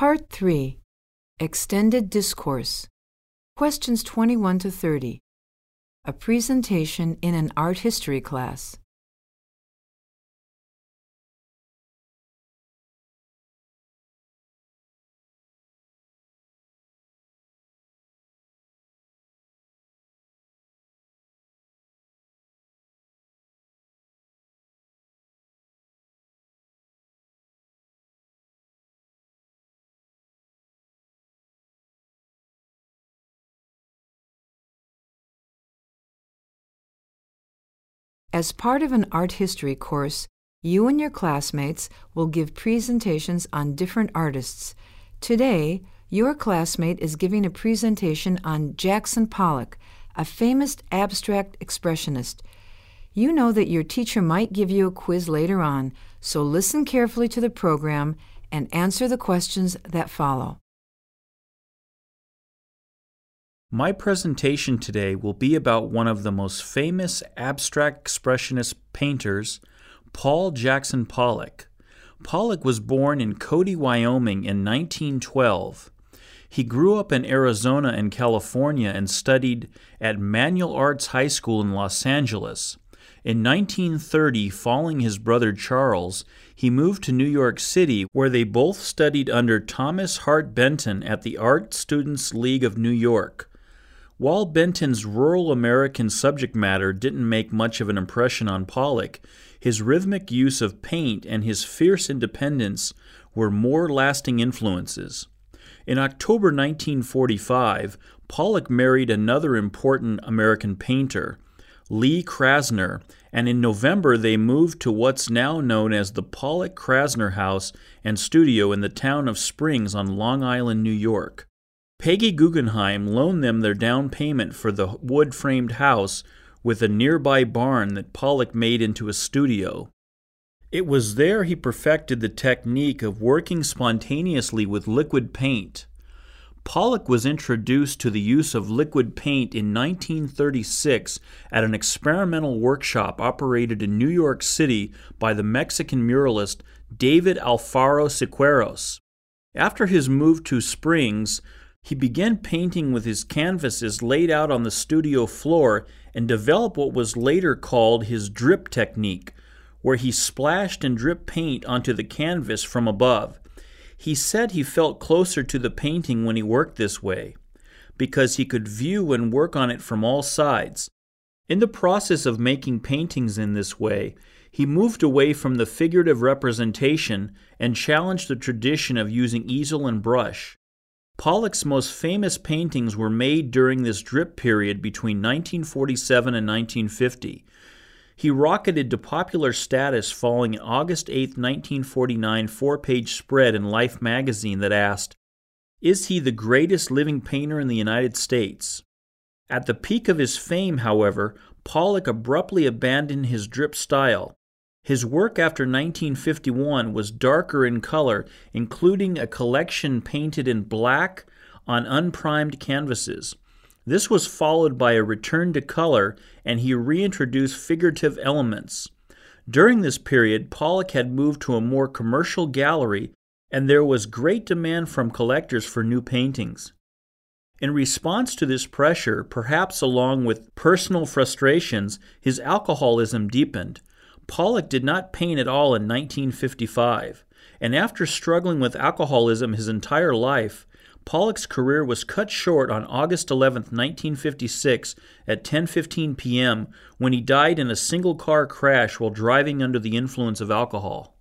Part 3. Extended Discourse. Questions 21 to 30. A presentation in an art history class. As part of an art history course, you and your classmates will give presentations on different artists. Today, your classmate is giving a presentation on Jackson Pollock, a famous abstract expressionist. You know that your teacher might give you a quiz later on, so listen carefully to the program and answer the questions that follow. My presentation today will be about one of the most famous abstract expressionist painters, Paul Jackson Pollock. Pollock was born in Cody, Wyoming in 1912. He grew up in Arizona and California and studied at Manual Arts High School in Los Angeles. In 1930, following his brother Charles, he moved to New York City, where they both studied under Thomas Hart Benton at the Art Students League of New York. While Benton's rural American subject matter didn't make much of an impression on Pollock, his rhythmic use of paint and his fierce independence were more lasting influences. In October 1945, Pollock married another important American painter, Lee Krasner, and in November they moved to what's now known as the Pollock-Krasner House and Studio in the town of Springs on Long Island, New York. Peggy Guggenheim loaned them their down payment for the wood-framed house with a nearby barn that Pollock made into a studio. It was there he perfected the technique of working spontaneously with liquid paint. Pollock was introduced to the use of liquid paint in 1936 at an experimental workshop operated in New York City by the Mexican muralist David Alfaro Siqueiros. After his move to Springs, he began painting with his canvases laid out on the studio floor and developed what was later called his drip technique, where he splashed and dripped paint onto the canvas from above. He said he felt closer to the painting when he worked this way, because he could view and work on it from all sides. In the process of making paintings in this way, he moved away from the figurative representation and challenged the tradition of using easel and brush. Pollock's most famous paintings were made during this drip period between 1947 and 1950. He rocketed to popular status following an August 8, 1949 four-page spread in Life magazine that asked, "Is he the greatest living painter in the United States?" At the peak of his fame, however, Pollock abruptly abandoned his drip style. His work after 1951 was darker in color, including a collection painted in black on unprimed canvases. This was followed by a return to color, and he reintroduced figurative elements. During this period, Pollock had moved to a more commercial gallery, and there was great demand from collectors for new paintings. In response to this pressure, perhaps along with personal frustrations, his alcoholism deepened. Pollock did not paint at all in 1955, and after struggling with alcoholism his entire life, Pollock's career was cut short on August 11, 1956 at 10:15 p.m. when he died in a single-car crash while driving under the influence of alcohol.